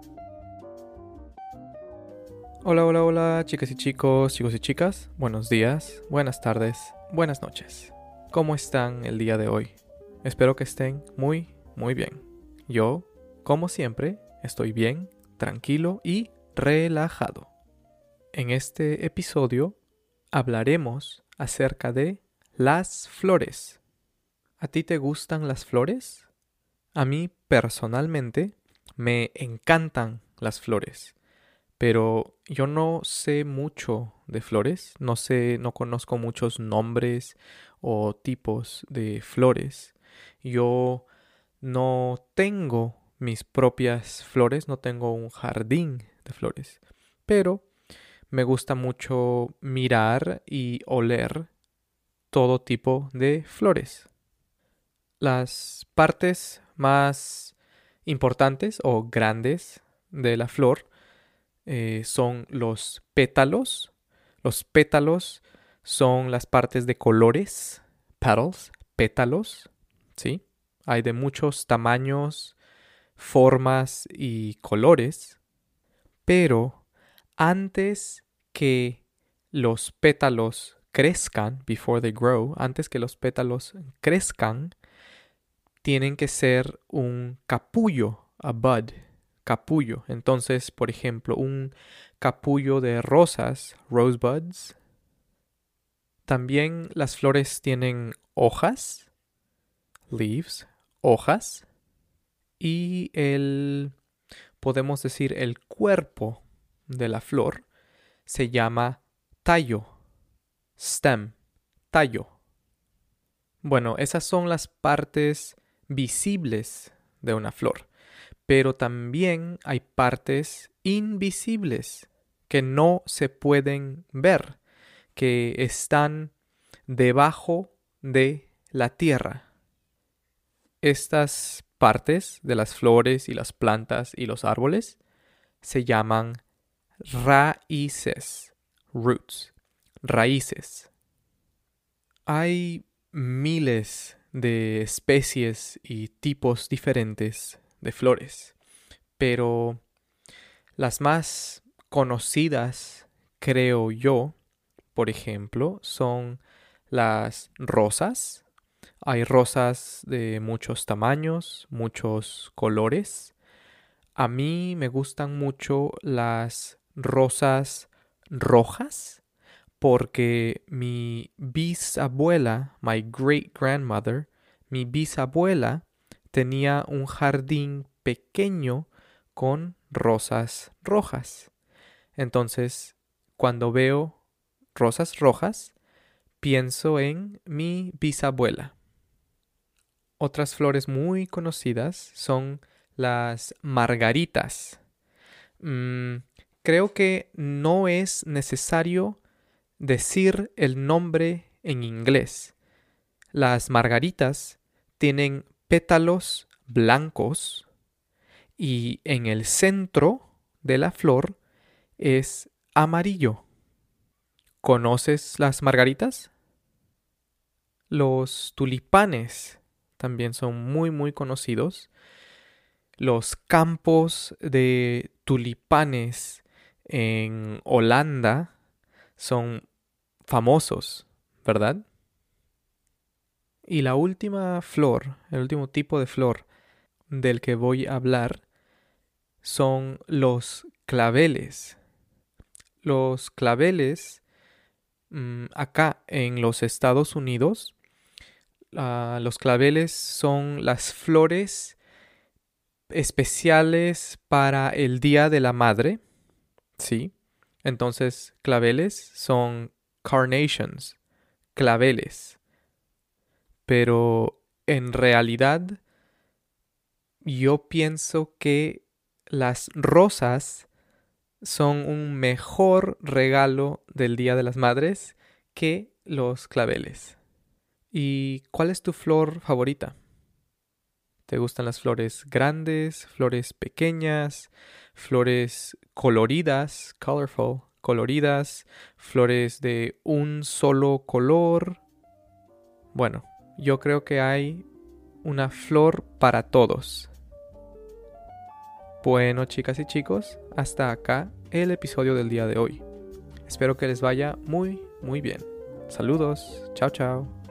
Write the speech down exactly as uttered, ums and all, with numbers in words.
Hola, hola, hola, chicas y chicos, chicos y chicas. Buenos días, buenas tardes, buenas noches. ¿Cómo están el día de hoy? Espero que estén muy, muy bien. Yo, como siempre, estoy bien, tranquilo y relajado. En este episodio hablaremos acerca de las flores. ¿A ti te gustan las flores? A mí, personalmente, me encantan las flores. Pero yo no sé mucho de flores, no sé, no conozco muchos nombres o tipos de flores. Yo no tengo mis propias flores, no tengo un jardín de flores, pero me gusta mucho mirar y oler todo tipo de flores. Las partes más importantes o grandes de la flor eh, son los pétalos. Los pétalos son las partes de colores, petals, pétalos, ¿sí? Hay de muchos tamaños, formas y colores, pero antes que los pétalos crezcan, before they grow, antes que los pétalos crezcan, tienen que ser un capullo, a bud, capullo. Entonces, por ejemplo, un capullo de rosas, rosebuds. También las flores tienen hojas, leaves, hojas. Y el, podemos decir, el cuerpo de la flor se llama tallo, stem, tallo. Bueno, esas son las partes visibles de una flor. Pero también hay partes invisibles que no se pueden ver, que están debajo de la tierra. Estas partes de las flores y las plantas y los árboles se llaman raíces, roots, raíces. Hay miles de especies y tipos diferentes de flores, pero las más conocidas, creo yo, por ejemplo, son las rosas. Hay rosas de muchos tamaños, muchos colores. A mí me gustan mucho las rosas rojas porque mi bisabuela, my great grandmother, mi bisabuela tenía un jardín pequeño con rosas rojas. Entonces, cuando veo rosas rojas, pienso en mi bisabuela. Otras flores muy conocidas son las margaritas. Mm, creo que no es necesario decir el nombre en inglés. Las margaritas tienen pétalos blancos y en el centro de la flor es amarillo. ¿Conoces las margaritas? Los tulipanes también son muy muy conocidos. Los campos de tulipanes en Holanda son famosos, ¿verdad? Y la última flor, el último tipo de flor del que voy a hablar son los claveles. Los claveles mmm, acá en los Estados Unidos, uh, los claveles son las flores especiales para el Día de la Madre, ¿sí? Entonces, claveles son carnations, claveles. Pero en realidad, yo pienso que las rosas son un mejor regalo del Día de las Madres que los claveles. ¿Y cuál es tu flor favorita? ¿Te gustan las flores grandes, flores pequeñas, flores coloridas, colorful, coloridas, flores de un solo color? Bueno, yo creo que hay una flor para todos. Bueno, chicas y chicos, hasta acá el episodio del día de hoy. Espero que les vaya muy, muy bien. Saludos, chao, chao.